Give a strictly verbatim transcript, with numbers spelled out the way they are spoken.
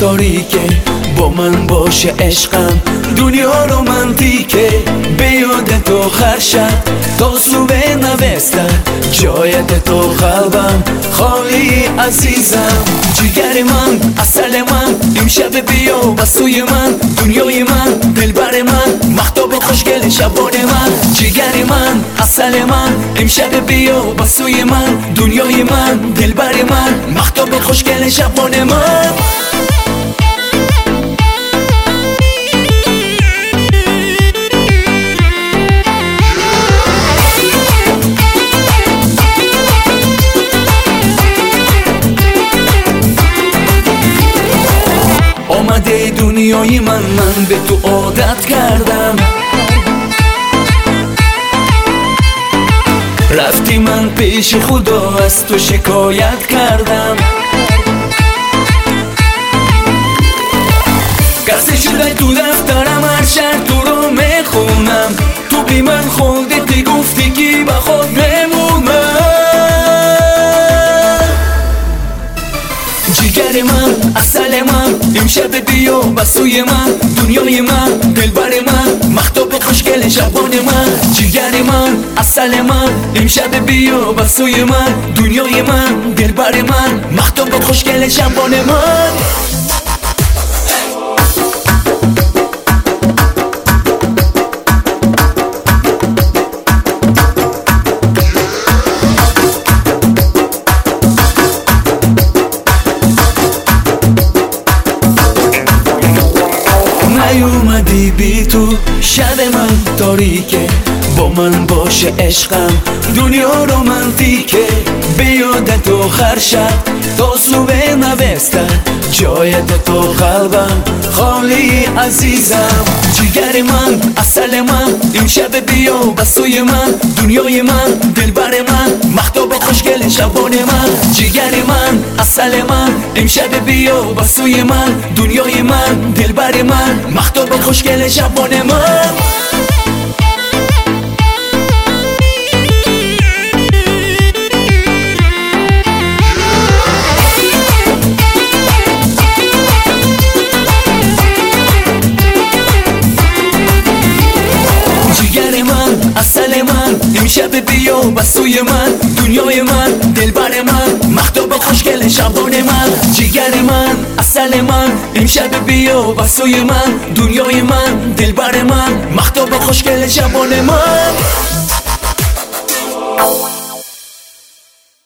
تاریکه، با من باشه عشقم دنیا رومانتیکه. به یاد تو هر شب تا صبح نوستم، جایت تو قلبم خالی عزیزم. جگر من، عسل من، امشب بیا با سوی من. دنیای من، دلبر من، مهتاب خوشگل شبان من. جگر من، عسل من، امشب بیا با سوی من. دنیای من، دلبر من، مهتاب خوشگل شبان من. آمده دنیای من، من به تو عادت کردم. رفتی من پیش خدا از تو شکایت کردم. کسی شده تو دفترم، هر شهر تو رو میخونم. تو بی من خودتی گفتی که با خود میمونم. جگر من، عسل من، امشب بیا با سوی من. دنیای من، دلبر من، مهتاب خوشگل شبان من. جگر من، عسل من، امشب بیا با سوی من. دنیای من، دلبر من، مهتاب خوشگل شبان من. نیومدی بی تو شب من تاریکه، با من باشه عشقم دنیا رومانتیکه. به یاد تو هر شب تا صبح نوستم، جایت تو قلبم خالی عزیزم. جگر من، عسل من، امشب بیا با سوی من. دنیای من، دلبر من، مهتاب خوشگل شبان من. جگر من، عسل من، امشب بیا با سوی من. دنیای من، دلبر من، مهتاب خوشگل شبان من. عسل من، امشب بیا با سوی من. دنیای من، دلبر من، مهتاب خوشگل شبان من. جگر من، عسل من، امشب بیا با سوی من. دنیای من، دلبر من، مهتاب خوشگل شبان من.